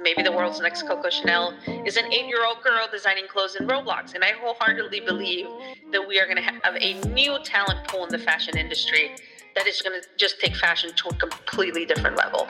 maybe the world's next Coco Chanel is an 8-year-old girl designing clothes in Roblox. And I wholeheartedly believe that we are going to have a new talent pool in the fashion industry that is going to just take fashion to a completely different level.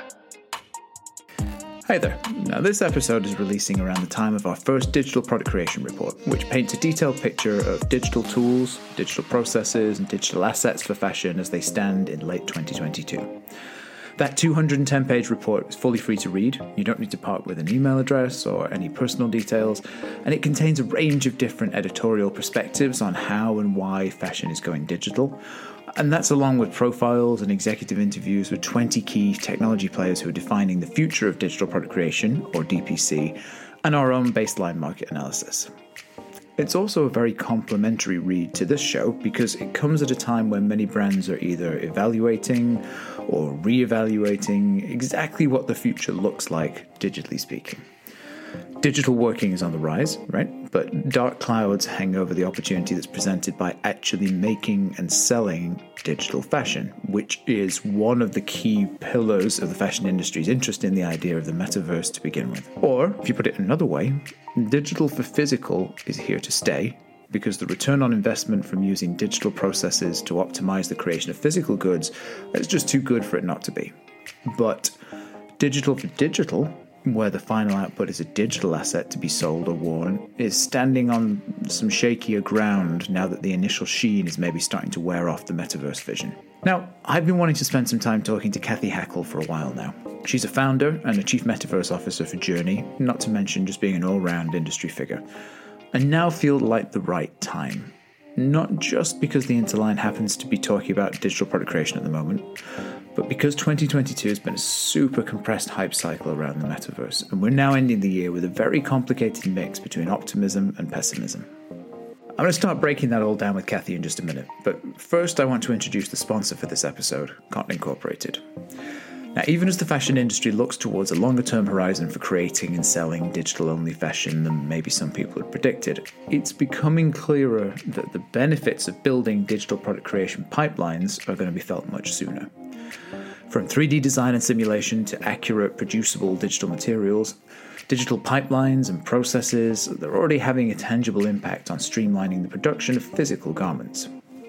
Hi there. Now, this episode is releasing around the time of our first digital product creation report, which paints a detailed picture of digital tools, digital processes, and digital assets for fashion as they stand in late 2022. That 210-page report is fully free to read. You don't need to part with an email address or any personal details, and it contains a range of different editorial perspectives on how and why fashion is going digital. And that's along with profiles and executive interviews with 20 key technology players who are defining the future of digital product creation, or DPC, and our own baseline market analysis. It's also a very complimentary read to this show because it comes at a time when many brands are either evaluating or re-evaluating exactly what the future looks like, digitally speaking. Digital working is on the rise, right? But dark clouds hang over the opportunity that's presented by actually making and selling digital fashion, which is one of the key pillars of the fashion industry's interest in the idea of the metaverse to begin with. Or, if you put it another way, digital for physical is here to stay because the return on investment from using digital processes to optimize the creation of physical goods is just too good for it not to be. But digital for digital, where the final output is a digital asset to be sold or worn, is standing on some shakier ground now that the initial sheen is maybe starting to wear off the metaverse vision. Now, I've been wanting to spend some time talking to Cathy Hackl for a while now. She's a founder and a chief metaverse officer for Journey, not to mention just being an all-round industry figure. And now feel like the right time. Not just because the Interline happens to be talking about digital product creation at the moment, but because 2022 has been a super compressed hype cycle around the metaverse, and we're now ending the year with a very complicated mix between optimism and pessimism. I'm going to start breaking that all down with Cathy in just a minute, but first I want to introduce the sponsor for this episode, Cotton Incorporated. Now, even as the fashion industry looks towards a longer-term horizon for creating and selling digital-only fashion than maybe some people had predicted, it's becoming clearer that the benefits of building digital product creation pipelines are going to be felt much sooner. From 3D design and simulation to accurate, producible digital materials, digital pipelines and processes, they're already having a tangible impact on streamlining the production of physical garments.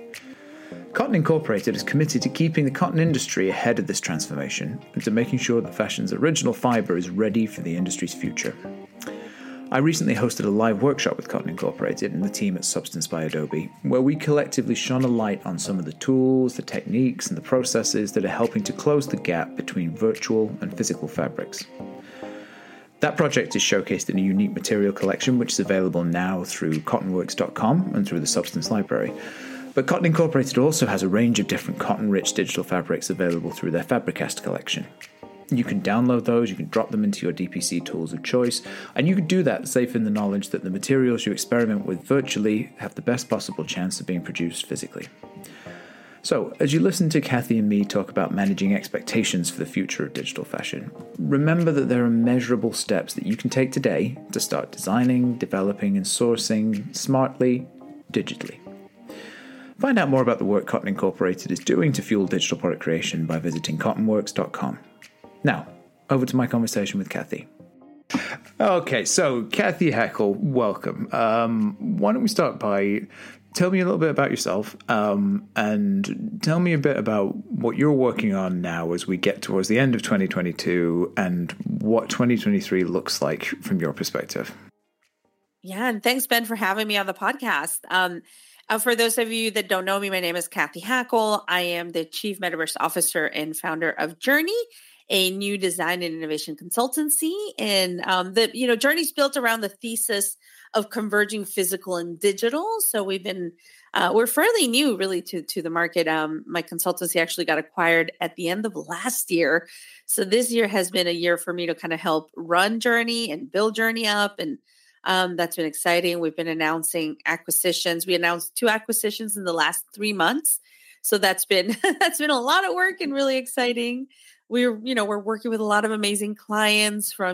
Cotton Incorporated is committed to keeping the cotton industry ahead of this transformation and to making sure that fashion's original fibre is ready for the industry's future. I recently hosted a live workshop with Cotton Incorporated and the team at Substance by Adobe, where we collectively shone a light on some of the tools, the techniques, and the processes that are helping to close the gap between virtual and physical fabrics. That project is showcased in a unique material collection which is available now through cottonworks.com and through the Substance library. But Cotton Incorporated also has a range of different cotton-rich digital fabrics available through their Fabricast collection. You can download those, you can drop them into your DPC tools of choice, and you can do that safe in the knowledge that the materials you experiment with virtually have the best possible chance of being produced physically. So, as you listen to Cathy and me talk about managing expectations for the future of digital fashion, remember that there are measurable steps that you can take today to start designing, developing, and sourcing smartly, digitally. Find out more about the work Cotton Incorporated is doing to fuel digital product creation by visiting cottonworks.com. Now, over to my conversation with Cathy. Okay, so Cathy Hackl, welcome. Why don't we start by tell me a little bit about yourself and tell me a bit about what you're working on now as we get towards the end of 2022 and what 2023 looks like from your perspective. Yeah, and thanks, Ben, for having me on the podcast. For those of you that don't know me, my name is Cathy Hackl. I am the Chief Metaverse Officer and founder of Journey, a new design and innovation consultancy. And Journey's built around the thesis of converging physical and digital. So we're fairly new really to the market. My consultancy actually got acquired at the end of last year. So this year has been a year for me to kind of help run Journey and build Journey up. And that's been exciting. We've been announcing acquisitions. We announced 2 acquisitions in the last 3 months. So that's been a lot of work and really exciting. we're working with a lot of amazing clients from,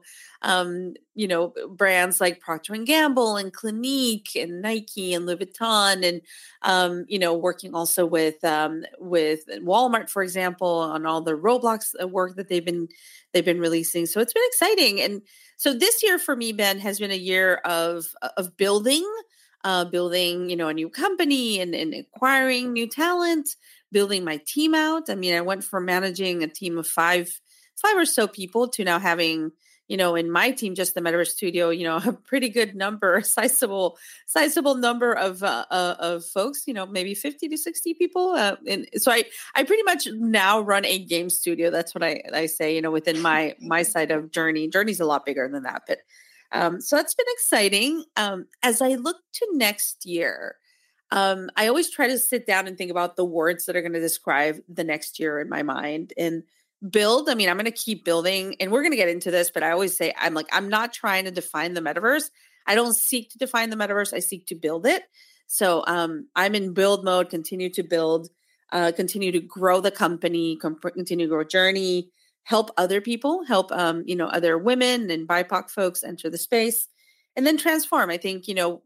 brands like Procter and Gamble and Clinique and Nike and Louis Vuitton, and working also with Walmart, for example, on all the Roblox work that they've been releasing. So it's been exciting. And so this year for me, Ben, has been a year of building, a new company and acquiring new talent, building my team out. I mean, I went from managing a team of five or so people to now having, in my team, just the Metaverse Studio, a pretty good number, sizable number of folks, maybe 50 to 60 people. And so I pretty much now run a game studio. That's what I say, within my side of Journey. Journey's a lot bigger than that, but so that's been exciting. As I look to next year, I always try to sit down and think about the words that are going to describe the next year in my mind. And build, I mean, I'm going to keep building, and we're going to get into this, but I always say, I'm not trying to define the metaverse. I don't seek to define the metaverse. I seek to build it. So I'm in build mode, continue to build, continue to grow the company, continue to grow Journey, help other people, help, other women and BIPOC folks enter the space, and then transform. I think,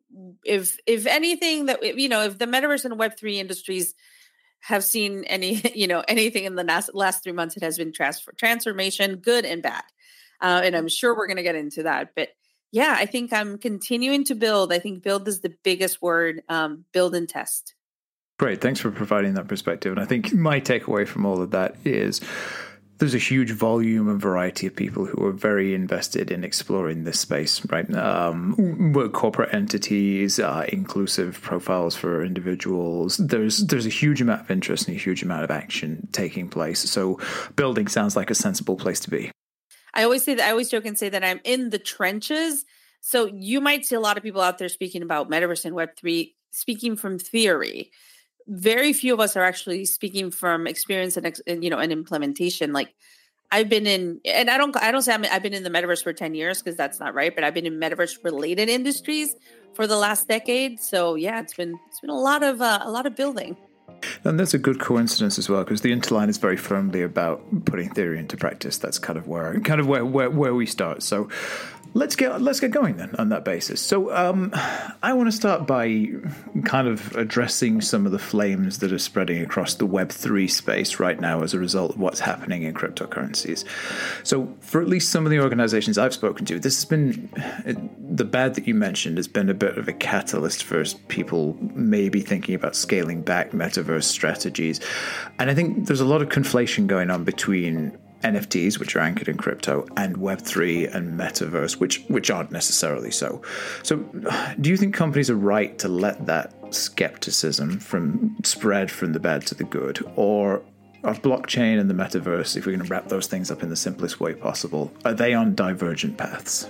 if anything that, if the metaverse and Web3 industries have seen anything in the last 3 months, it has been transformation, good and bad. And I'm sure we're going to get into that. But yeah, I think I'm continuing to build. I think build is the biggest word, build and test. Great. Thanks for providing that perspective. And I think my takeaway from all of that is there's a huge volume and variety of people who are very invested in exploring this space, right? Corporate entities, inclusive profiles for individuals. There's a huge amount of interest and a huge amount of action taking place. So building sounds like a sensible place to be. I always joke and say that I'm in the trenches. So you might see a lot of people out there speaking about metaverse and Web3, speaking from theory. Very few of us are actually speaking from experience and implementation. Like I've been in, and I don't say I've been in the metaverse for 10 years because that's not right, but I've been in metaverse related industries for the last decade. So yeah, it's been a lot of building. And that's a good coincidence as well, because the Interline is very firmly about putting theory into practice. That's kind of where we start. So let's get going then on that basis. So I want to start by kind of addressing some of the flames that are spreading across the Web3 space right now as a result of what's happening in cryptocurrencies. So for at least some of the organizations I've spoken to, this has been, the bad that you mentioned has been a bit of a catalyst for people maybe thinking about scaling back metaverse strategies. And I think there's a lot of conflation going on between NFTs, which are anchored in crypto, and Web3 and metaverse, which aren't necessarily so. So do you think companies are right to let that skepticism spread from the bad to the good? Or are blockchain and the metaverse, if we're going to wrap those things up in the simplest way possible, are they on divergent paths?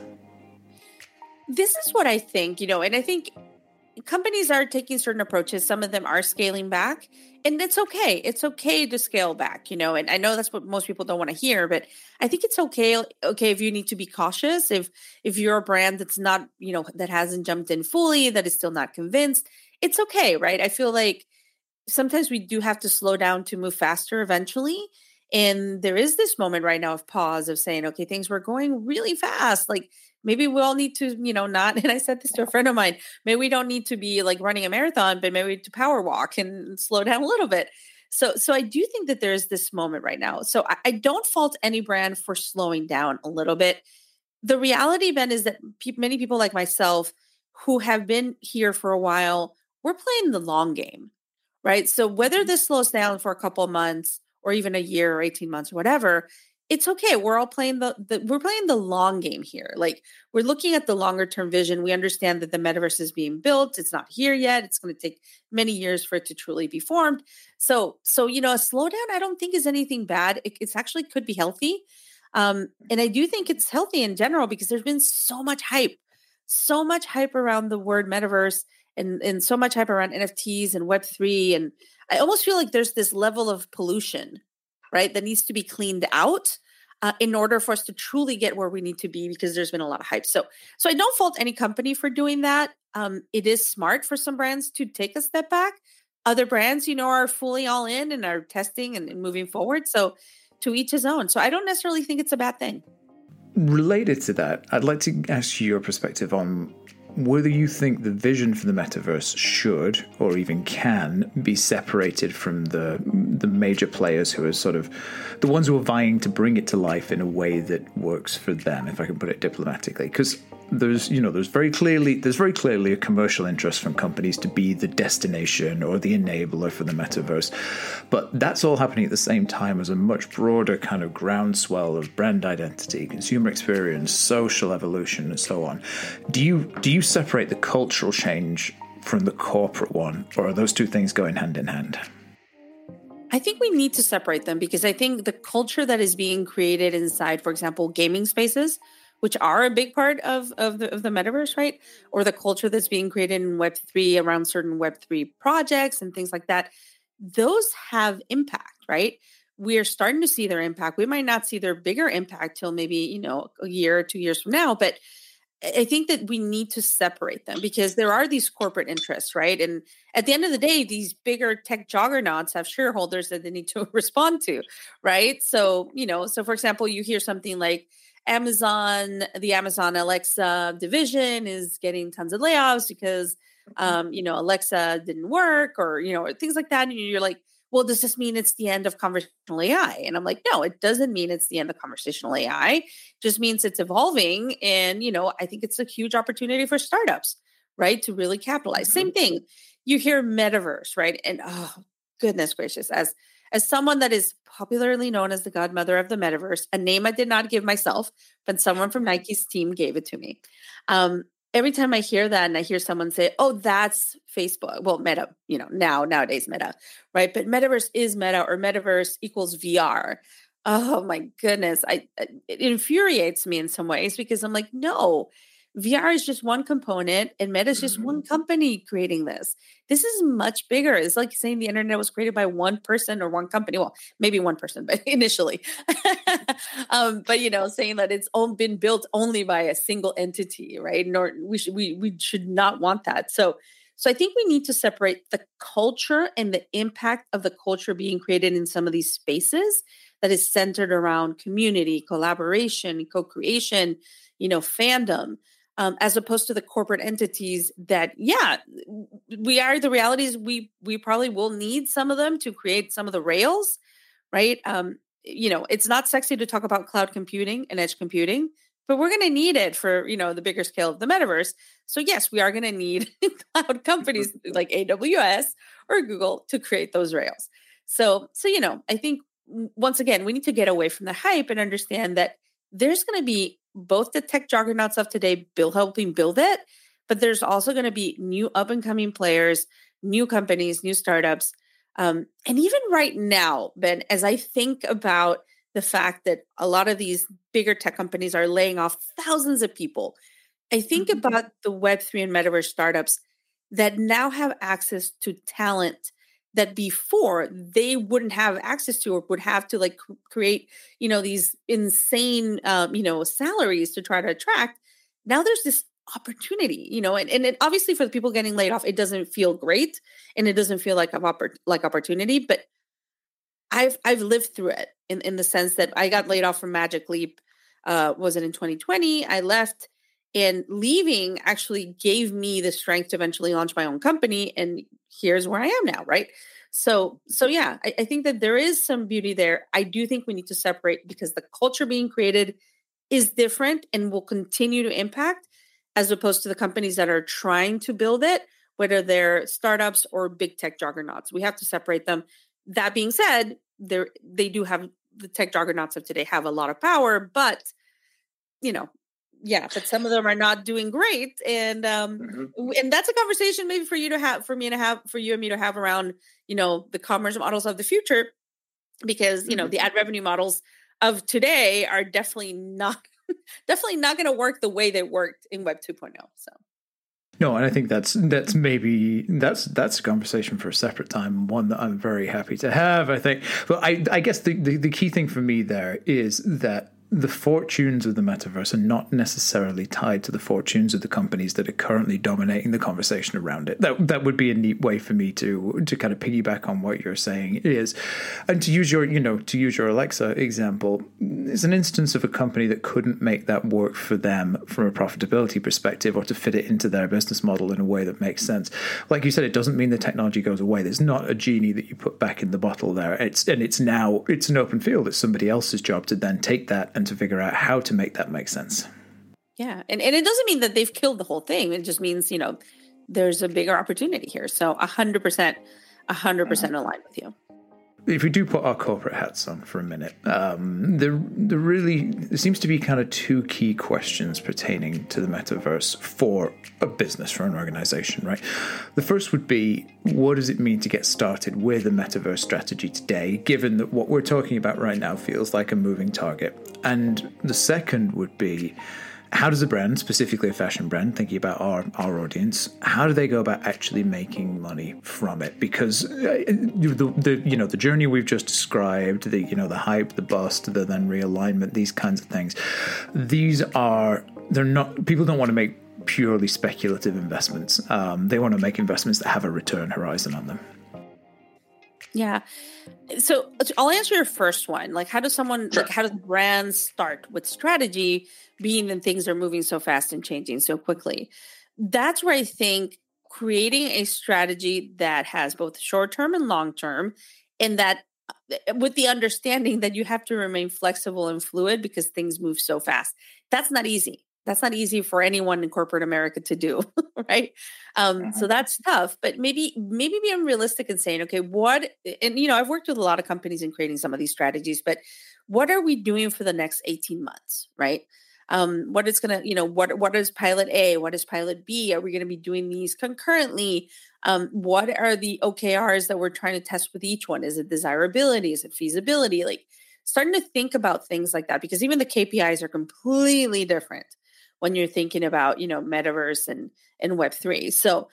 This is what I think, and I think companies are taking certain approaches. Some of them are scaling back, and it's okay. It's okay to scale back, and I know that's what most people don't want to hear, but I think it's okay if you need to be cautious. If you're a brand that's not, that hasn't jumped in fully, that is still not convinced, it's okay, right? I feel like sometimes we do have to slow down to move faster eventually. And there is this moment right now of pause, of saying, okay, things were going really fast. Like maybe we all need to, not, and I said this to a friend of mine, maybe we don't need to be like running a marathon, but maybe to power walk and slow down a little bit. So I do think that there's this moment right now. So I don't fault any brand for slowing down a little bit. The reality, Ben, is that many people like myself who have been here for a while, we're playing the long game, right? So whether this slows down for a couple of months or even a year or 18 months or whatever, it's okay. We're all playing we're playing the long game here. Like we're looking at the longer term vision. We understand that the metaverse is being built. It's not here yet. It's going to take many years for it to truly be formed. So a slowdown, I don't think is anything bad. It's actually could be healthy. And I do think it's healthy in general because there's been so much hype around the word metaverse and so much hype around NFTs and Web3. And I almost feel like there's this level of pollution, right, that needs to be cleaned out in order for us to truly get where we need to be, because there's been a lot of hype. So I don't fault any company for doing that. It is smart for some brands to take a step back. Other brands, are fully all in and are testing and moving forward. So to each his own. So I don't necessarily think it's a bad thing. Related to that, I'd like to ask you your perspective on whether you think the vision for the metaverse should or even can be separated from the major players who are sort of the ones who are vying to bring it to life in a way that works for them, if I can put it diplomatically. Because there's very clearly a commercial interest from companies to be the destination or the enabler for the metaverse, but that's all happening at the same time as a much broader kind of groundswell of brand identity, consumer experience, social evolution, and so on. Do you separate the cultural change from the corporate one, or are those two things going hand in hand? I think we need to separate them, because I think the culture that is being created inside, for example, gaming spaces, which are a big part of the metaverse, right? Or the culture that's being created in Web3 around certain Web3 projects and things like that, those have impact, right? We are starting to see their impact. We might not see their bigger impact till maybe, a year or 2 years from now, but I think that we need to separate them, because there are these corporate interests, right? And at the end of the day, these bigger tech juggernauts have shareholders that they need to respond to, right? So, so for example, you hear something like the Amazon Alexa division is getting tons of layoffs because, Alexa didn't work, or things like that. And you're like, well, does this mean it's the end of conversational AI? And I'm like, no, it doesn't mean it's the end of conversational AI. It just means it's evolving. And, I think it's a huge opportunity for startups, right, to really capitalize. Same thing. You hear metaverse, right? And oh, goodness gracious, as someone that is popularly known as the godmother of the metaverse, a name I did not give myself, but someone from Nike's team gave it to me. Every time I hear that and I hear someone say, oh, that's Facebook, well, Meta, nowadays Meta, right? But metaverse is Meta, or metaverse equals VR. Oh my goodness. It infuriates me in some ways, because I'm like, no, VR is just one component and Meta is just one company creating this. This is much bigger. It's like saying the internet was created by one person or one company. Well, maybe one person, but initially. But saying that it's been built only by a single entity, right? Nor we should not want that. So I think we need to separate the culture and the impact of the culture being created in some of these spaces that is centered around community, collaboration, co-creation, fandom. As opposed to the corporate entities that, the reality is we probably will need some of them to create some of the rails, right? It's not sexy to talk about cloud computing and edge computing, but we're going to need it for, the bigger scale of the metaverse. So yes, we are going to need cloud companies like AWS or Google to create those rails. So, I think once again, we need to get away from the hype and understand that there's going to be both the tech juggernauts of today helping build it, but there's also going to be new up and coming players, new companies, new startups. And even right now, Ben, as I think about the fact that a lot of these bigger tech companies are laying off thousands of people, I think about the Web3 and metaverse startups that now have access to talent that before they wouldn't have access to, or would have to create, these insane, salaries to try to attract. Now there's this opportunity, and it, obviously for the people getting laid off, it doesn't feel great and it doesn't feel like opportunity, but I've lived through it in the sense that I got laid off from Magic Leap. Was it in 2020? I left, and leaving actually gave me the strength to eventually launch my own company. And here's where I am now, right? So yeah, I think that there is some beauty there. I do think we need to separate, because the culture being created is different and will continue to impact, as opposed to the companies that are trying to build it, whether they're startups or big tech juggernauts. We have to separate them. That being said, they do have, the tech juggernauts of today have a lot of power, but but some of them are not doing great. And and that's a conversation maybe for you to have, for you and me to have around, the commerce models of the future, because, the ad revenue models of today are definitely not going to work the way they worked in Web 2.0. So. No, and I think that's a conversation for a separate time, one that I'm very happy to have, I think. But I guess the key thing for me there is that the fortunes of the metaverse are not necessarily tied to the fortunes of the companies that are currently dominating the conversation around it. That would be a neat way for me to kind of piggyback on what you're saying is, and to use your Alexa example, it's an instance of a company that couldn't make that work for them from a profitability perspective, or to fit it into their business model in a way that makes sense. Like you said, it doesn't mean the technology goes away. There's not a genie that you put back in the bottle there. It's an open field. It's somebody else's job to then take that and to figure out how to make that make sense. Yeah. And it doesn't mean that they've killed the whole thing. It just means, there's a bigger opportunity here. So 100% aligned with you. If we do put our corporate hats on for a minute, there seems to be kind of two key questions pertaining to the metaverse for a business, for an organization, right? The first would be, what does it mean to get started with a metaverse strategy today, given that what we're talking about right now feels like a moving target? And the second would be, how does a brand, specifically a fashion brand, thinking about our audience, how do they go about actually making money from it? Because the journey we've just described, the hype, the bust, the then realignment, these kinds of things, people don't want to make purely speculative investments. They want to make investments that have a return horizon on them. Yeah. So I'll answer your first one. Like, how does brands start with strategy, being that things are moving so fast and changing so quickly? That's where I think creating a strategy that has both short-term and long-term, and that with the understanding that you have to remain flexible and fluid because things move so fast. That's not easy. That's not easy for anyone in corporate America to do, right? So that's tough, but maybe being realistic and saying, okay, I've worked with a lot of companies in creating some of these strategies, but what are we doing for the next 18 months, right? What is pilot A? What is pilot B? Are we going to be doing these concurrently? What are the OKRs that we're trying to test with each one? Is it desirability? Is it feasibility? Like, starting to think about things like that, because even the KPIs are completely different when you're thinking about, metaverse and Web3. So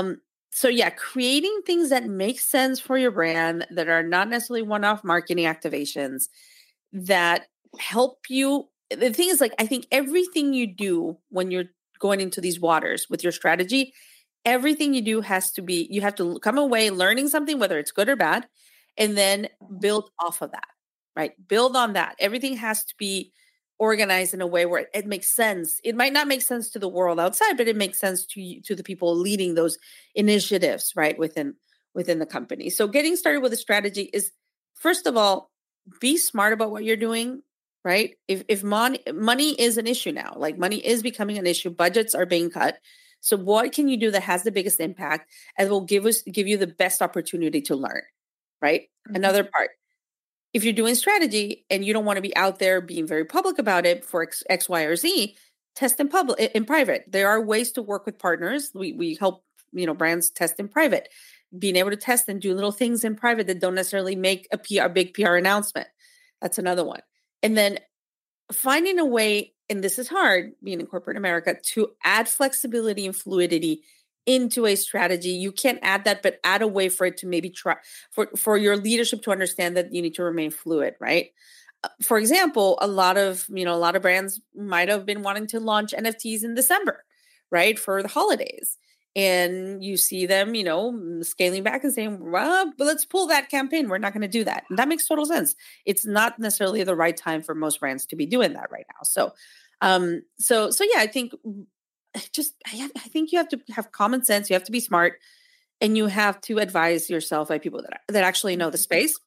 yeah, creating things that make sense for your brand, that are not necessarily one-off marketing activations, that help you. The thing is, like, I think everything you do when you're going into these waters with your strategy, everything you do you have to come away learning something, whether it's good or bad, and then build off of that, right? Build on that. Everything has to be organized in a way where it makes sense. It might not make sense to the world outside, but it makes sense to the people leading those initiatives, right, within the company. So getting started with a strategy is, first of all, be smart about what you're doing, right? If money is an issue now, like money is becoming an issue, budgets are being cut. So what can you do that has the biggest impact and will give you the best opportunity to learn, right? Mm-hmm. Another part, if you're doing strategy and you don't want to be out there being very public about it for X, Y, or Z, test in private. There are ways to work with partners. We help, brands test in private. Being able to test and do little things in private that don't necessarily make a big PR announcement. That's another one. And then finding a way, and this is hard, being in corporate America, to add flexibility and fluidity into a strategy. You can't add that, but add a way for it to maybe try for your leadership to understand that you need to remain fluid, right? For example, a lot of brands might have been wanting to launch NFTs in December, right, for the holidays. And you see them, scaling back and saying, well, but let's pull that campaign. We're not going to do that. And that makes total sense. It's not necessarily the right time for most brands to be doing that right now. So yeah, I think you have to have common sense. You have to be smart, and you have to advise yourself by people that actually know the space.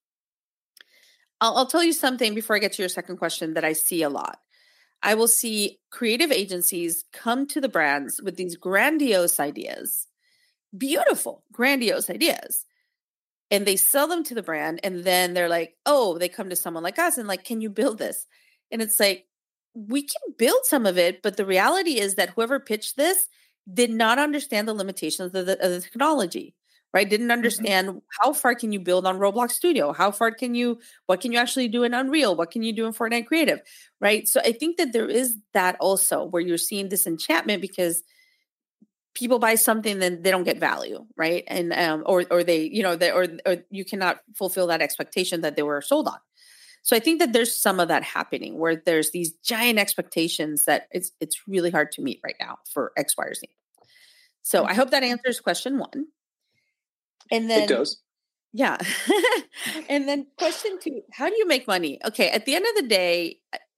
I'll tell you something before I get to your second question that I see a lot. I will see creative agencies come to the brands with these grandiose ideas, beautiful, grandiose ideas, and they sell them to the brand. And then they're like, oh, they come to someone like us and like, can you build this? And it's like, we can build some of it, but the reality is that whoever pitched this did not understand the limitations of the technology, right? Didn't understand how far can you build on Roblox Studio? What can you actually do in Unreal? What can you do in Fortnite Creative, right? So I think that there is that also where you're seeing disenchantment because people buy something, then they don't get value, right? And or you cannot fulfill that expectation that they were sold on. So I think that there's some of that happening where there's these giant expectations that it's really hard to meet right now for X, Y, or Z. So I hope that answers question one. And then it does. Yeah. And then question two, how do you make money? Okay. At the end of the day,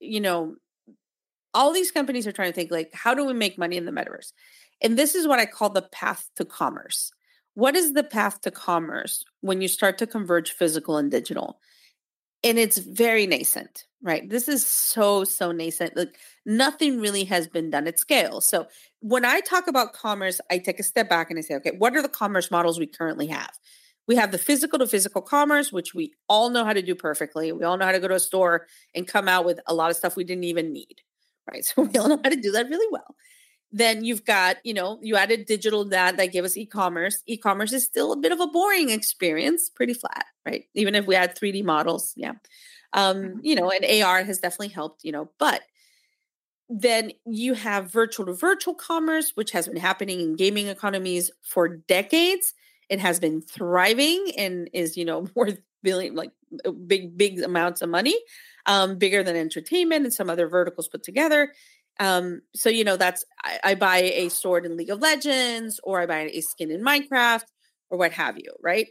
all these companies are trying to think like, how do we make money in the metaverse? And this is what I call the path to commerce. What is the path to commerce when you start to converge physical and digital? And it's very nascent, right? This is so nascent. Like nothing really has been done at scale. So when I talk about commerce, I take a step back and I say, okay, what are the commerce models we currently have? We have the physical to physical commerce, which we all know how to do perfectly. We all know how to go to a store and come out with a lot of stuff we didn't even need, right? So we all know how to do that really well. Then you've got, you added digital that gave us e-commerce. E-commerce is still a bit of a boring experience, pretty flat, right? Even if we had 3D models, yeah. And AR has definitely helped, but then you have virtual to virtual commerce, which has been happening in gaming economies for decades. It has been thriving and is, worth billion, like big amounts of money, bigger than entertainment and some other verticals put together. So, that's, I buy a sword in League of Legends, or I buy a skin in Minecraft, or what have you, right?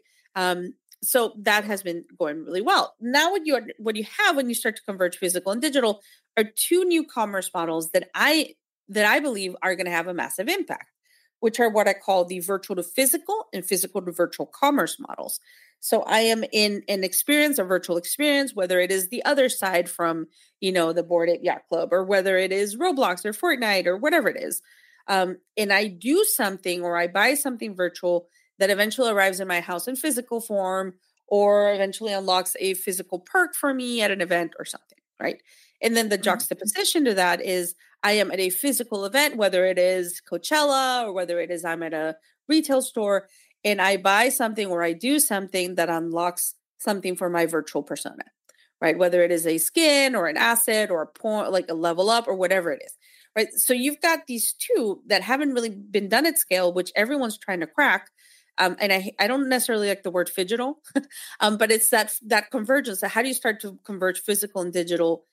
So that has been going really well. Now what you have when you start to converge physical and digital are two new commerce models that I believe are going to have a massive impact, which are what I call the virtual to physical and physical to virtual commerce models. So I am in an experience, a virtual experience, whether it is the other side from, the Bored Ape Yacht Club, or whether it is Roblox or Fortnite or whatever it is. And I do something, or I buy something virtual that eventually arrives in my house in physical form, or eventually unlocks a physical perk for me at an event or something, right? And then the juxtaposition to that is I am at a physical event, whether it is Coachella or whether it is I'm at a retail store, and I buy something or I do something that unlocks something for my virtual persona, right? Whether it is a skin or an asset or a point, like a level up or whatever it is, right? So you've got these two that haven't really been done at scale, which everyone's trying to crack. And I don't necessarily like the word phygital, but it's that convergence. So how do you start to converge physical and digital,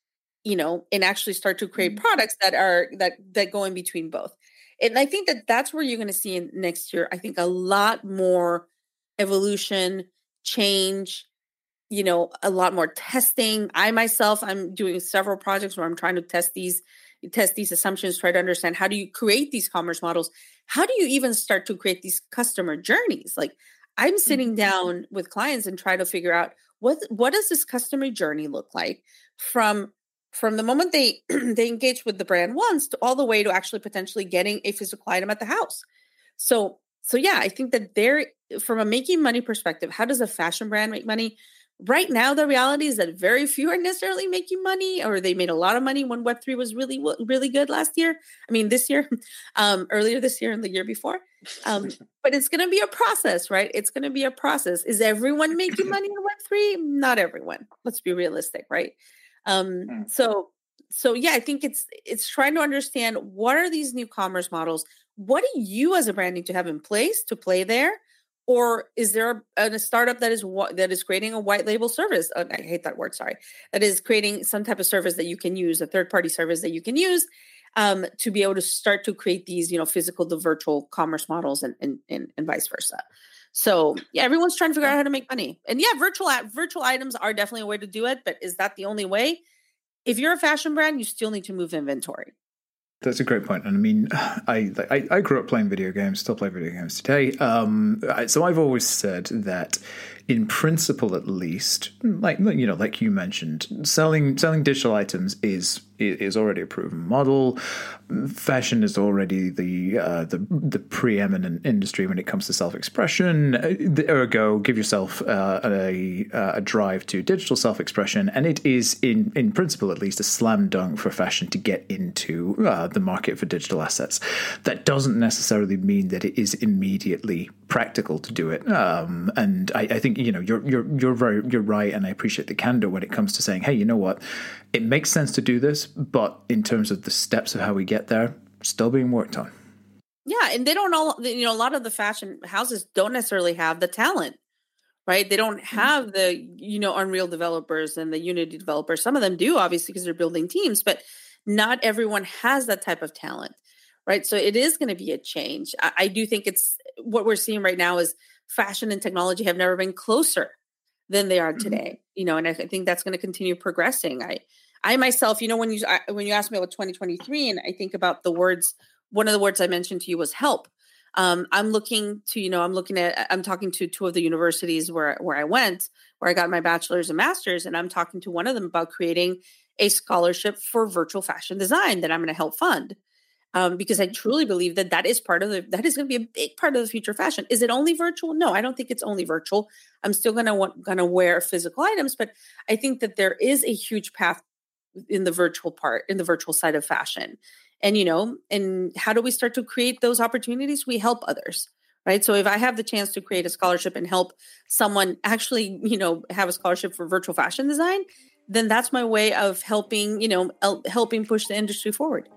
and actually start to create products that go in between both? And I think that's where you're going to see in next year, I think a lot more evolution, change, a lot more testing. I'm doing several projects where I'm trying to test these assumptions, try to understand how do you create these commerce models? How do you even start to create these customer journeys? Like I'm sitting down with clients and try to figure out what does this customer journey look like from the moment they engage with the brand once to all the way to actually potentially getting a physical item at the house. So yeah, I think that from a making money perspective, how does a fashion brand make money? Right now, the reality is that very few are necessarily making money, or they made a lot of money when Web3 was really, really good last year. I mean, this year, earlier this year and the year before. But it's going to be a process, right? It's going to be a process. Is everyone making money in Web3? Not everyone. Let's be realistic, right? So yeah, I think it's trying to understand what are these new commerce models? What do you as a brand need to have in place to play there? Or is there a startup that is creating a white label service? I hate that word. Sorry. That is creating some type of service that you can use, a third-party service that you can use to be able to start to create these, physical to virtual commerce models and vice versa. So yeah, everyone's trying to figure out how to make money. And yeah, virtual items are definitely a way to do it, but is that the only way? If you're a fashion brand, you still need to move inventory. That's a great point. And I mean, I grew up playing video games, still play video games today. So I've always said that in principle, at least, like you mentioned, selling digital items is already a proven model. Fashion is already the preeminent industry when it comes to self-expression. Ergo, give yourself a drive to digital self-expression, and it is in principle at least a slam dunk for fashion to get into the market for digital assets. That doesn't necessarily mean that it is immediately practical to do it. And I think you're right, and I appreciate the candor when it comes to saying, hey, you know what, it makes sense to do this, but in terms of the steps of how we get there, still being worked on. Yeah, and they don't all, a lot of the fashion houses don't necessarily have the talent, right? They don't have the, Unreal developers and the Unity developers. Some of them do, obviously, because they're building teams, but not everyone has that type of talent, right? So it is going to be a change. I do think it's what we're seeing right now is fashion and technology have never been closer than they are today, and I think that's going to continue progressing. I myself, when you asked me about 2023 and I think about the words, one of the words I mentioned to you was help. I'm talking to two of the universities where I went, where I got my bachelor's and master's, and I'm talking to one of them about creating a scholarship for virtual fashion design that I'm going to help fund. Because I truly believe that is going to be a big part of the future of fashion. Is it only virtual? No, I don't think it's only virtual. I'm still going to wear physical items, but I think that there is a huge path in the virtual side of fashion. And, and how do we start to create those opportunities? We help others, right? So if I have the chance to create a scholarship and help someone actually, have a scholarship for virtual fashion design, then that's my way of helping push the industry forward.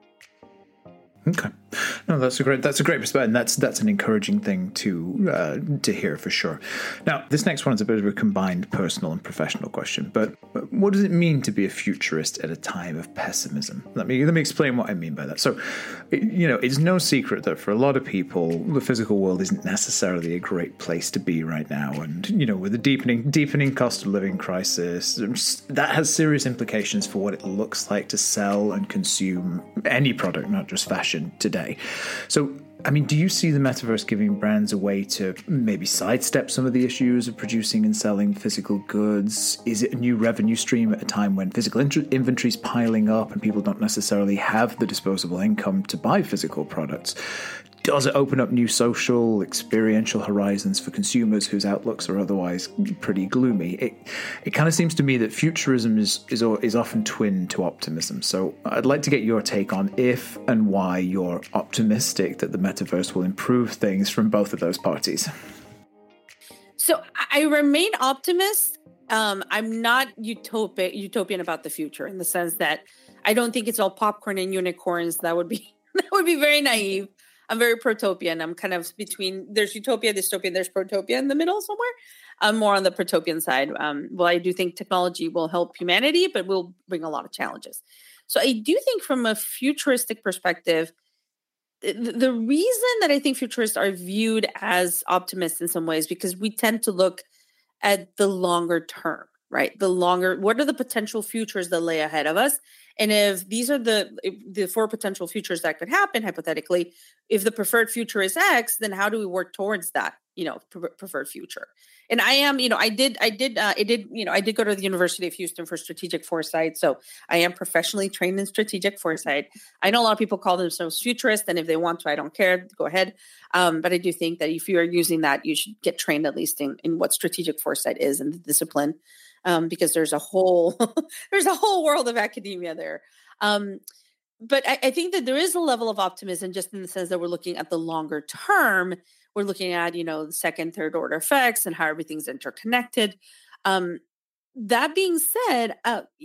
Okay, no, that's a great perspective, and that's an encouraging thing to hear for sure. Now, this next one is a bit of a combined personal and professional question. But what does it mean to be a futurist at a time of pessimism? Let me explain what I mean by that. So, it's no secret that for a lot of people, the physical world isn't necessarily a great place to be right now, and with the deepening cost of living crisis, that has serious implications for what it looks like to sell and consume any product, not just fashion, today. So, do you see the metaverse giving brands a way to maybe sidestep some of the issues of producing and selling physical goods? Is it a new revenue stream at a time when physical inventory is piling up and people don't necessarily have the disposable income to buy physical products? Does it open up new social, experiential horizons for consumers whose outlooks are otherwise pretty gloomy? It kind of seems to me that futurism is often twinned to optimism. So I'd like to get your take on if and why you're optimistic that the metaverse will improve things from both of those parties. So I remain optimist. I'm not utopian about the future in the sense that I don't think it's all popcorn and unicorns. That would be very naive. I'm very protopian. I'm kind of between, there's utopia, dystopia, there's protopia in the middle somewhere. I'm more on the protopian side. Well, I do think technology will help humanity, but will bring a lot of challenges. So I do think from a futuristic perspective, the reason that I think futurists are viewed as optimists in some ways, because we tend to look at the longer term, right? What are the potential futures that lay ahead of us? And if these are the four potential futures that could happen, hypothetically, if the preferred future is X, then how do we work towards that, preferred future? And I did go to the University of Houston for strategic foresight. So I am professionally trained in strategic foresight. I know a lot of people call themselves futurists, and if they want to, I don't care, go ahead. But I do think that if you are using that, you should get trained at least in what strategic foresight is and the discipline. Because there's a whole world of academia there. But I think that there is a level of optimism just in the sense that we're looking at the longer term. We're looking at, the second, third order effects and how everything's interconnected. That being said,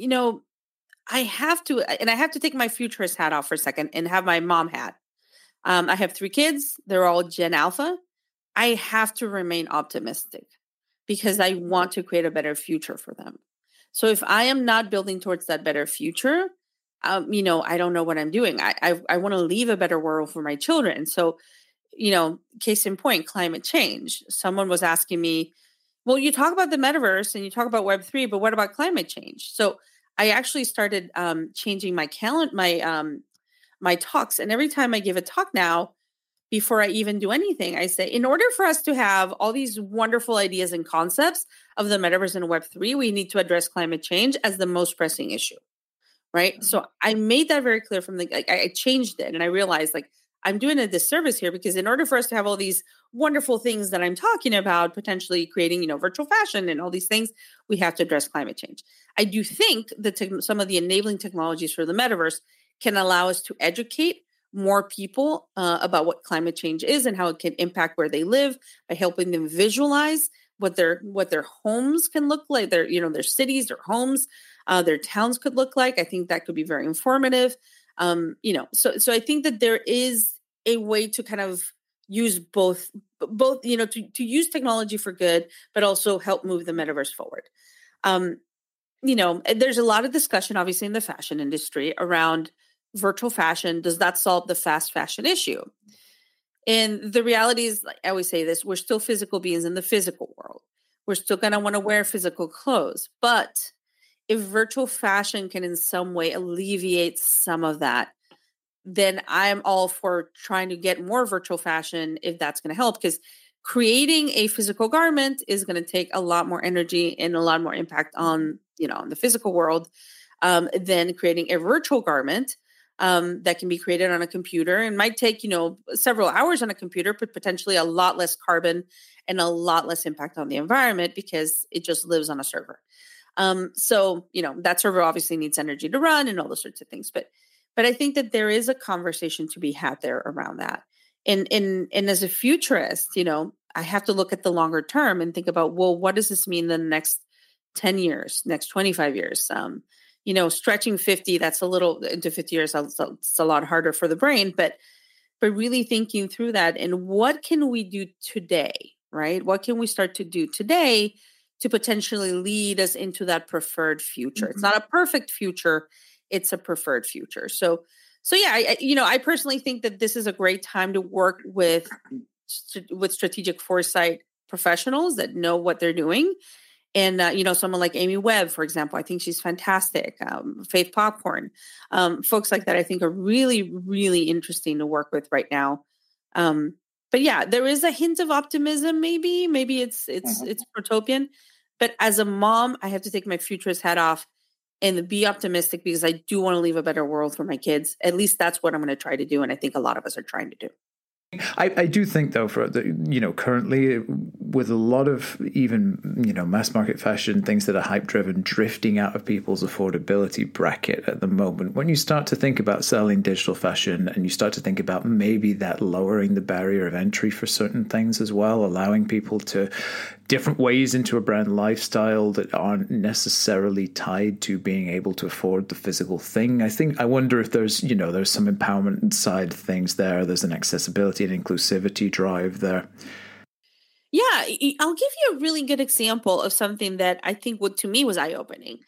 I have to take my futurist hat off for a second and have my mom hat. I have 3 kids. They're all Gen Alpha. I have to remain optimistic, because I want to create a better future for them. So if I am not building towards that better future, I don't know what I'm doing. I want to leave a better world for my children. So, case in point, climate change. Someone was asking me, well, you talk about the metaverse and you talk about Web3, but what about climate change? So I actually started changing my calendar, my talks. And every time I give a talk now, before I even do anything, I say, in order for us to have all these wonderful ideas and concepts of the metaverse and Web3, we need to address climate change as the most pressing issue, right? So I made that very clear I changed it, and I realized I'm doing a disservice here, because in order for us to have all these wonderful things that I'm talking about, potentially creating, virtual fashion and all these things, we have to address climate change. I do think that some of the enabling technologies for the metaverse can allow us to educate more people about what climate change is and how it can impact where they live, by helping them visualize what their homes can look like, their cities, their homes, their towns could look like. I think that could be very informative. So I think that there is a way to kind of use both, to use technology for good, but also help move the metaverse forward. There's a lot of discussion, obviously, in the fashion industry around virtual fashion. Does that solve the fast fashion issue? And the reality is, like I always say this, we're still physical beings in the physical world. We're still going to want to wear physical clothes. But if virtual fashion can in some way alleviate some of that, then I'm all for trying to get more virtual fashion if that's going to help, because creating a physical garment is going to take a lot more energy and a lot more impact on, on the physical world than creating a virtual garment that can be created on a computer and might take, several hours on a computer, but potentially a lot less carbon and a lot less impact on the environment because it just lives on a server. So that server obviously needs energy to run and all those sorts of things. But I think that there is a conversation to be had there around that. And as a futurist, I have to look at the longer term and think about, well, what does this mean in the next 10 years, next 25 years? Stretching 50, that's a little into 50 years, it's a lot harder for the brain, but really thinking through that and what can we do today, right? What can we start to do today to potentially lead us into that preferred future? Mm-hmm. It's not a perfect future. It's a preferred future. So yeah, I personally think that this is a great time to work with strategic foresight professionals that know what they're doing. And, someone like Amy Webb, for example, I think she's fantastic. Faith Popcorn, folks like that, I think are really, really interesting to work with right now. But yeah, there is a hint of optimism. Maybe it's protopian, but as a mom, I have to take my futurist hat off and be optimistic because I do want to leave a better world for my kids. At least that's what I'm going to try to do. And I think a lot of us are trying to do. I do think, though, for the, currently with a lot of even, mass market fashion, things that are hype driven, drifting out of people's affordability bracket at the moment, when you start to think about selling digital fashion and you start to think about maybe that lowering the barrier of entry for certain things as well, allowing people to different ways into a brand lifestyle that aren't necessarily tied to being able to afford the physical thing. I wonder if there's some empowerment side of things there. There's an accessibility and inclusivity drive there. Yeah, I'll give you a really good example of something that I think to me was eye-opening.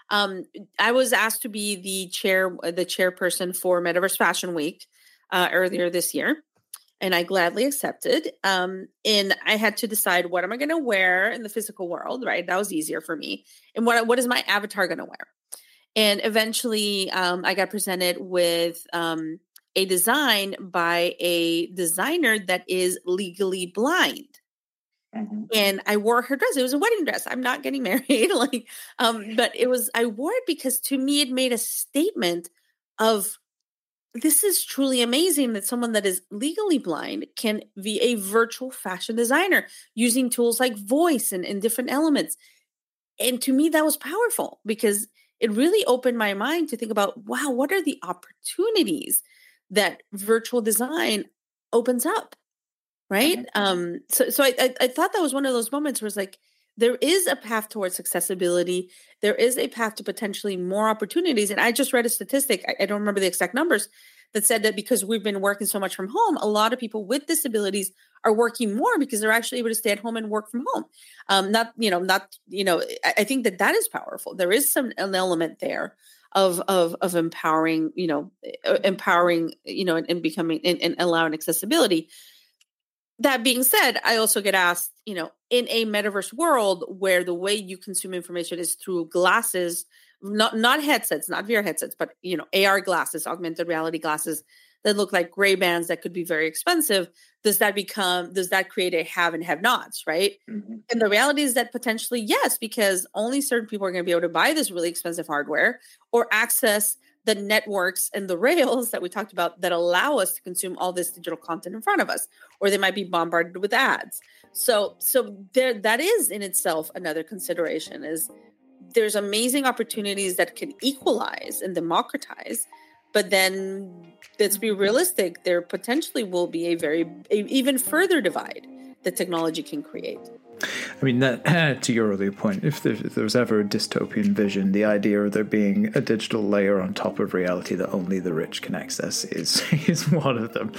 I was asked to be the chairperson for Metaverse Fashion Week earlier this year. And I gladly accepted. And I had to decide, what am I going to wear in the physical world, right? That was easier for me. And what is my avatar going to wear? And eventually I got presented with a design by a designer that is legally blind. Mm-hmm. And I wore her dress. It was a wedding dress. I'm not getting married. But I wore it because to me, it made a statement of, this is truly amazing that someone that is legally blind can be a virtual fashion designer using tools like voice and different elements. And to me, that was powerful because it really opened my mind to think about, wow, what are the opportunities that virtual design opens up, right? So I thought that was one of those moments where it's like, there is a path towards accessibility. There is a path to potentially more opportunities. And I just read a statistic, I don't remember the exact numbers, that said that because we've been working so much from home, a lot of people with disabilities are working more because they're actually able to stay at home and work from home. I think that is powerful. There is an element there of empowering, and becoming and allowing accessibility. That being said, I also get asked, in a metaverse world where the way you consume information is through glasses, not headsets, not VR headsets, but, AR glasses, augmented reality glasses that look like gray bands that could be very expensive. Does that create a have and have nots, right? Mm-hmm. And the reality is that potentially, yes, because only certain people are going to be able to buy this really expensive hardware or access the networks and the rails that we talked about that allow us to consume all this digital content in front of us, or they might be bombarded with ads. So that is in itself another consideration, is there's amazing opportunities that can equalize and democratize, but then let's be realistic, there potentially will be a even further divide that technology can create. I mean, that, to your earlier point, if there was ever a dystopian vision, the idea of there being a digital layer on top of reality that only the rich can access is one of them.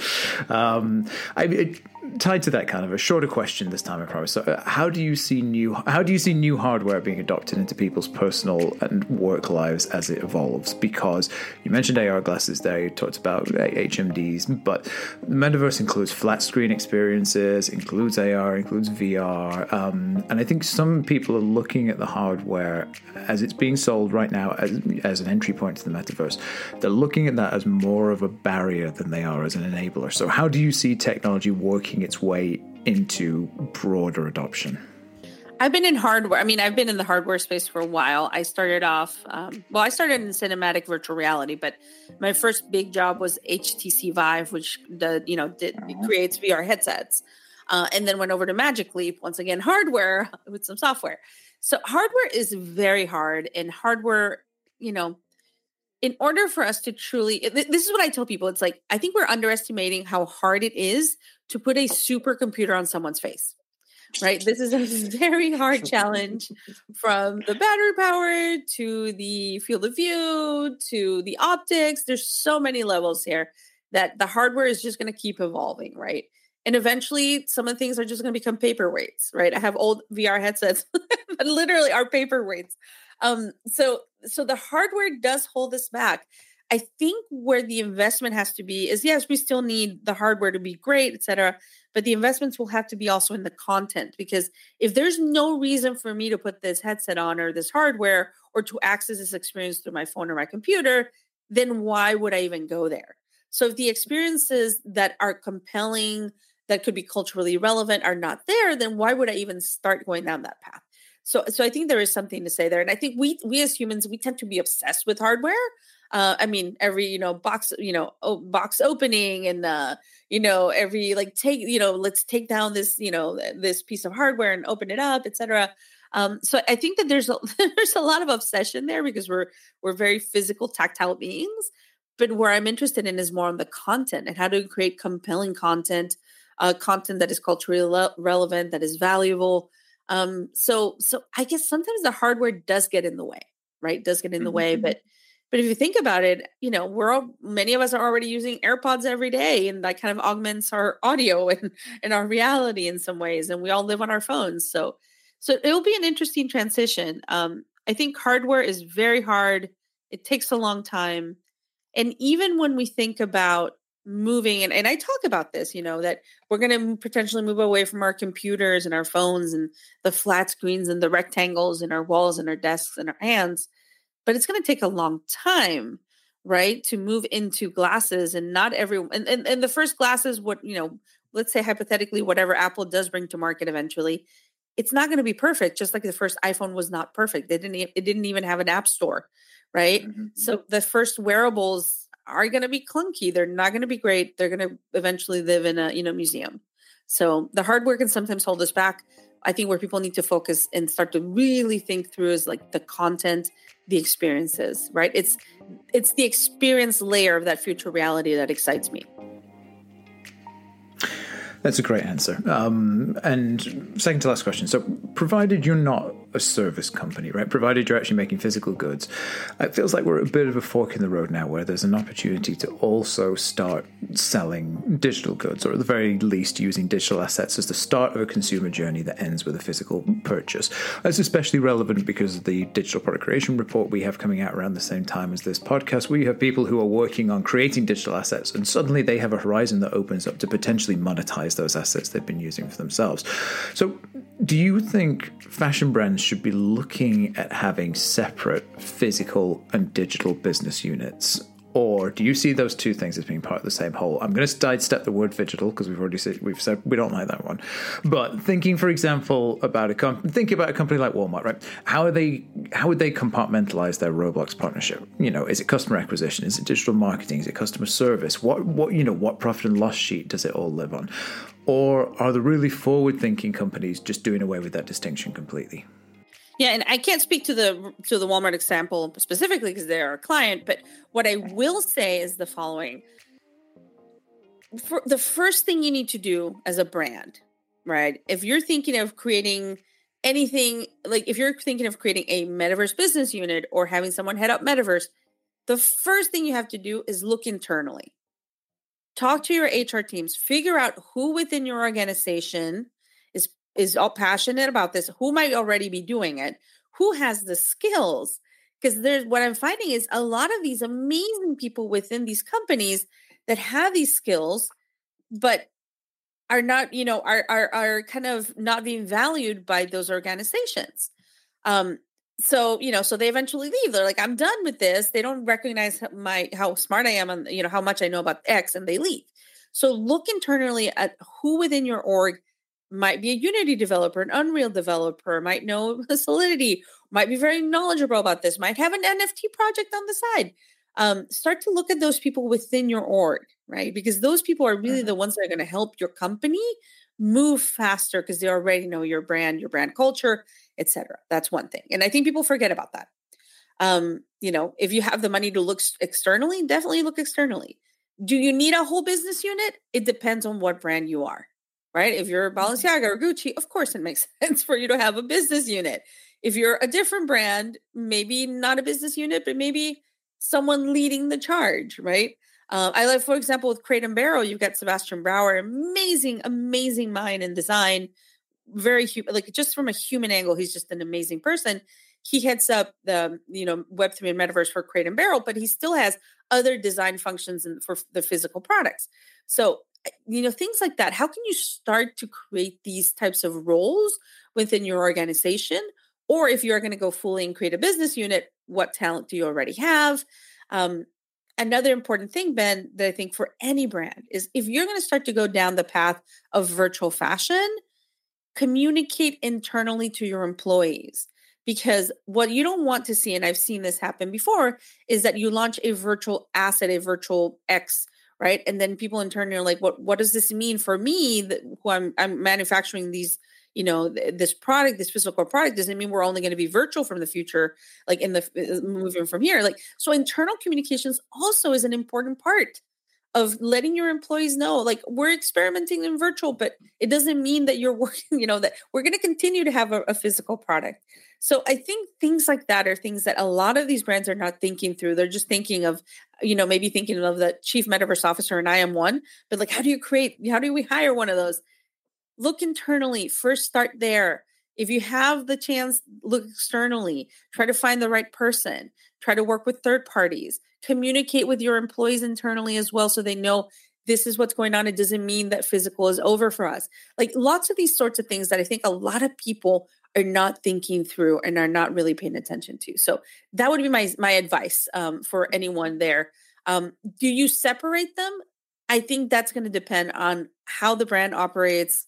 Tied to that, kind of a shorter question this time, I promise. So, how do you see new hardware being adopted into people's personal and work lives as it evolves? Because you mentioned AR glasses there, you talked about HMDs, but the metaverse includes flat screen experiences, includes AR, includes VR, and I think some people are looking at the hardware as it's being sold right now as an entry point to the metaverse. They're looking at that as more of a barrier than they are as an enabler. So, how do you see technology working its way into broader adoption? I've been in hardware. I mean, I've been in the hardware space for a while. I started off, I started in cinematic virtual reality, but my first big job was HTC Vive, which creates VR headsets. And then went over to Magic Leap, once again, hardware with some software. So hardware is very hard, and hardware, in order for us to truly, this is what I tell people. It's like, I think we're underestimating how hard it is to put a supercomputer on someone's face, right? This is a very hard challenge, from the battery power to the field of view to the optics. There's so many levels here that the hardware is just going to keep evolving, right? And eventually some of the things are just going to become paperweights, right? I have old VR headsets that literally are paperweights. So the hardware does hold us back. I think where the investment has to be is, yes, we still need the hardware to be great, et cetera, but the investments will have to be also in the content, because if there's no reason for me to put this headset on or this hardware or to access this experience through my phone or my computer, then why would I even go there? So if the experiences that are compelling, that could be culturally relevant, are not there, then why would I even start going down that path? So I think there is something to say there. And I think we as humans, we tend to be obsessed with hardware. I mean, every, box opening and, every let's take down this, this piece of hardware and open it up, et cetera. So I think that there's a lot of obsession there, because we're very physical, tactile beings. But where I'm interested in is more on the content and how to create compelling content, content that is culturally relevant, that is valuable. So I guess sometimes the hardware does get in the way, right? Does get in the way. But if you think about it, many of us are already using AirPods every day, and that kind of augments our audio and our reality in some ways. And we all live on our phones. So it'll be an interesting transition. I think hardware is very hard. It takes a long time. And even when we think about moving, and I talk about this, that we're going to potentially move away from our computers and our phones and the flat screens and the rectangles in our walls and our desks and our hands, but it's going to take a long time, right, to move into glasses. And not everyone, and the first glasses, let's say hypothetically, whatever Apple does bring to market eventually, it's not going to be perfect. Just like the first iPhone was not perfect. It didn't even have an app store, right? Mm-hmm. So the first wearables are going to be clunky. They're not going to be great. They're going to eventually live in a museum. So the hardware can sometimes hold us back. I think where people need to focus and start to really think through is like the content, the experiences, right? It's the experience layer of that future reality that excites me. That's a great answer. And second to last question. So provided you're not a service company, right? Provided you're actually making physical goods, it feels like we're at a bit of a fork in the road now, where there's an opportunity to also start selling digital goods, or at the very least using digital assets as the start of a consumer journey that ends with a physical purchase. That's especially relevant because of the digital product creation report we have coming out around the same time as this podcast. We have people who are working on creating digital assets, and suddenly they have a horizon that opens up to potentially monetize those assets they've been using for themselves. So do you think fashion brands should be looking at having separate physical and digital business units? Or do you see those two things as being part of the same whole? I'm going to sidestep the word digital because we've said we don't like that one. But thinking, for example, about a company like Walmart, right? How would they compartmentalize their Roblox partnership? Is it customer acquisition? Is it digital marketing? Is it customer service? What profit and loss sheet does it all live on? Or are the really forward-thinking companies just doing away with that distinction completely? Yeah, and I can't speak to the Walmart example specifically because they're our client, but what I will say is the following. The first thing you need to do as a brand, right? If you're thinking of creating anything, like if you're thinking of creating a metaverse business unit or having someone head up metaverse, the first thing you have to do is look internally. Talk to your HR teams, figure out who within your organization is all passionate about this, who might already be doing it, who has the skills. Because there's what I'm finding is a lot of these amazing people within these companies that have these skills, but are not, are kind of not being valued by those organizations. So they eventually leave. They're like, I'm done with this. They don't recognize how smart I am and, how much I know about X, and they leave. So look internally at who within your org might be a Unity developer, an Unreal developer, might know Solidity, might be very knowledgeable about this, might have an NFT project on the side. Start to look at those people within your org, right? Because those people are really the ones that are going to help your company move faster because they already know your brand culture, etc. That's one thing. And I think people forget about that. If you have the money to look externally, definitely look externally. Do you need a whole business unit? It depends on what brand you are, right? If you're Balenciaga or Gucci, of course it makes sense for you to have a business unit. If you're a different brand, maybe not a business unit, but maybe someone leading the charge, right? I like, for example, with Crate and Barrel, you've got Sebastian Brouwer, amazing mind and design, very human, like just from a human angle, he's just an amazing person. He heads up the, Web3 and Metaverse for Crate and Barrel, but he still has other design functions for the physical products. So, things like that. How can you start to create these types of roles within your organization? Or if you're going to go fully and create a business unit, what talent do you already have? Another important thing, Ben, that I think for any brand is if you're going to start to go down the path of virtual fashion, communicate internally to your employees. Because what you don't want to see, and I've seen this happen before, is that you launch a virtual asset, a virtual X, right? And then people internally are like, what does this mean for me, who I'm manufacturing these, this product, this physical product? Does it mean we're only going to be virtual from the future, like in the moving from here? Like, so internal communications also is an important part of letting your employees know, like, we're experimenting in virtual, but it doesn't mean that you're working, that we're going to continue to have a physical product. So I think things like that are things that a lot of these brands are not thinking through. They're just thinking of, maybe thinking of the chief metaverse officer, and I am one, but like, how do we hire one of those? Look internally, first start there. If you have the chance, look externally, try to find the right person, try to work with third parties, communicate with your employees internally as well, so they know this is what's going on. It doesn't mean that physical is over for us. Like lots of these sorts of things that I think a lot of people are not thinking through and are not really paying attention to. So that would be my advice for anyone there. Do you separate them? I think that's going to depend on how the brand operates.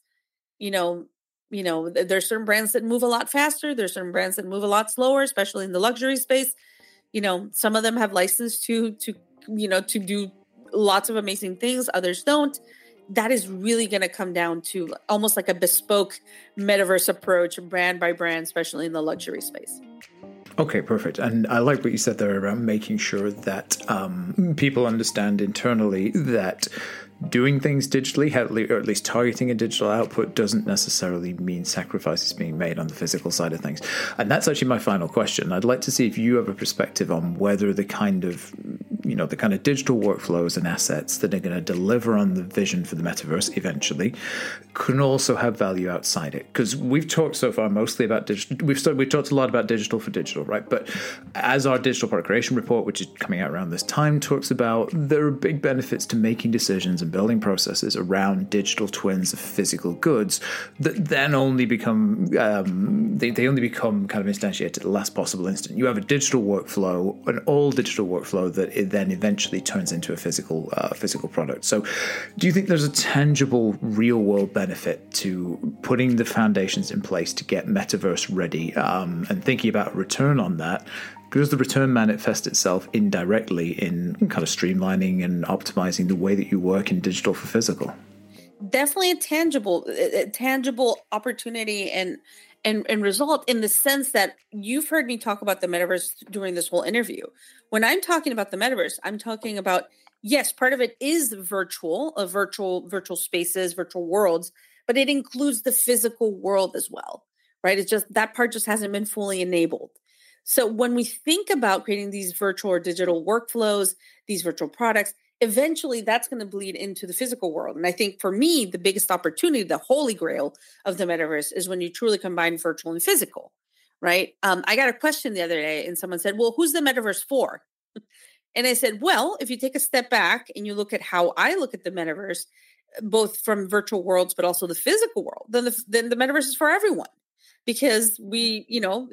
There's certain brands that move a lot faster. There's certain brands that move a lot slower, especially in the luxury space. Some of them have license to do lots of amazing things. Others don't. That is really going to come down to almost like a bespoke metaverse approach, brand by brand, especially in the luxury space. Okay, perfect. And I like what you said there around making sure that people understand internally that doing things digitally, or at least targeting a digital output, doesn't necessarily mean sacrifices being made on the physical side of things. And that's actually my final question. I'd like to see if you have a perspective on whether the kind of digital workflows and assets that are going to deliver on the vision for the metaverse eventually can also have value outside it. Because we've talked so far mostly about digital. We've talked a lot about digital for digital, right? But as our digital product creation report, which is coming out around this time, talks about, there are big benefits to making decisions and building processes around digital twins of physical goods that then only become they only become kind of instantiated at the last possible instant. You have a digital workflow, an all digital workflow that it then eventually turns into a physical product. So do you think there's a tangible real world benefit to putting the foundations in place to get metaverse ready and thinking about return on that? Does the return manifest itself indirectly in kind of streamlining and optimizing the way that you work in digital for physical? Definitely a tangible opportunity and result, in the sense that you've heard me talk about the metaverse during this whole interview. When I'm talking about the metaverse, I'm talking about, yes, part of it is virtual spaces, virtual worlds, but it includes the physical world as well, right? It's just that part just hasn't been fully enabled. So when we think about creating these virtual or digital workflows, these virtual products, eventually that's going to bleed into the physical world. And I think for me, the biggest opportunity, the holy grail of the metaverse is when you truly combine virtual and physical, right? I got a question the other day and someone said, well, who's the metaverse for? And I said, well, if you take a step back and you look at how I look at the metaverse, both from virtual worlds, but also the physical world, then the metaverse is for everyone. Because when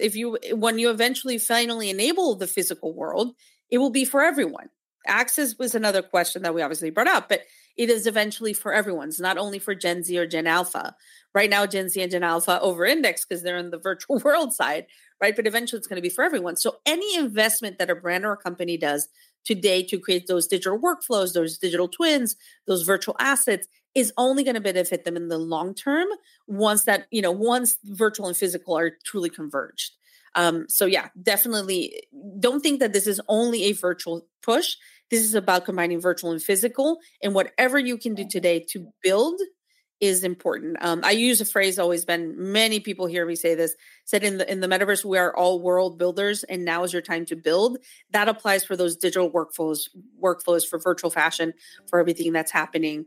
you eventually finally enable the physical world, it will be for everyone. Access was another question that we obviously brought up, but it is eventually for everyone. It's not only for Gen Z or Gen Alpha. Right now, Gen Z and Gen Alpha over-index because they're in the virtual world side, right? But eventually it's going to be for everyone. So any investment that a brand or a company does today to create those digital workflows, those digital twins, those virtual assets is only going to benefit them in the long term once virtual and physical are truly converged. So yeah, definitely don't think that this is only a virtual push. This is about combining virtual and physical, and whatever you can do today to build is important. I use a phrase always been, many people hear me say this, said in the metaverse, we are all world builders and now is your time to build. That applies for those digital workflows for virtual fashion, for everything that's happening.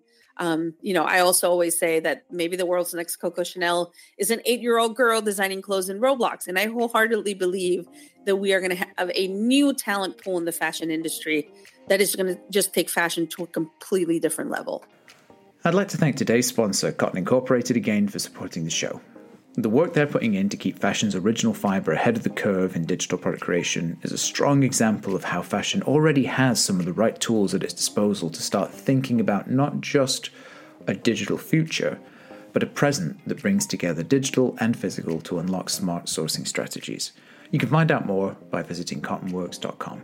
I also always say that maybe the world's next Coco Chanel is an 8-year-old girl designing clothes in Roblox. And I wholeheartedly believe that we are going to have a new talent pool in the fashion industry that is going to just take fashion to a completely different level. I'd like to thank today's sponsor, Cotton Incorporated, again for supporting the show. The work they're putting in to keep fashion's original fibre ahead of the curve in digital product creation is a strong example of how fashion already has some of the right tools at its disposal to start thinking about not just a digital future, but a present that brings together digital and physical to unlock smart sourcing strategies. You can find out more by visiting cottonworks.com.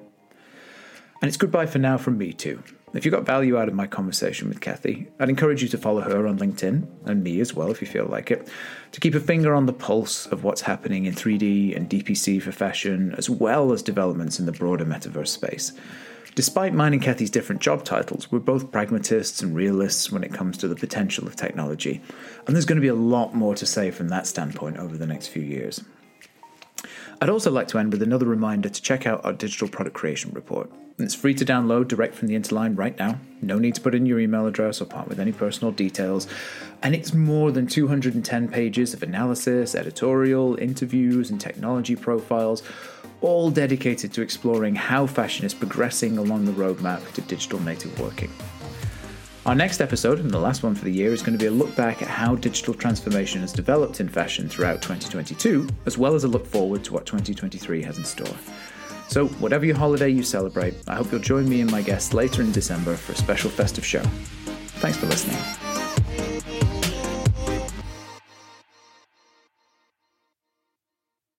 And it's goodbye for now from me too. If you got value out of my conversation with Kathy, I'd encourage you to follow her on LinkedIn, and me as well if you feel like it, to keep a finger on the pulse of what's happening in 3D and DPC for fashion, as well as developments in the broader metaverse space. Despite mine and Kathy's different job titles, we're both pragmatists and realists when it comes to the potential of technology, and there's going to be a lot more to say from that standpoint over the next few years. I'd also like to end with another reminder to check out our digital product creation report. It's free to download direct from the Interline right now. No need to put in your email address or part with any personal details. And it's more than 210 pages of analysis, editorial, interviews, and technology profiles, all dedicated to exploring how fashion is progressing along the roadmap to digital native working. Our next episode, and the last one for the year, is going to be a look back at how digital transformation has developed in fashion throughout 2022, as well as a look forward to what 2023 has in store. So, whatever your holiday you celebrate, I hope you'll join me and my guests later in December for a special festive show. Thanks for listening.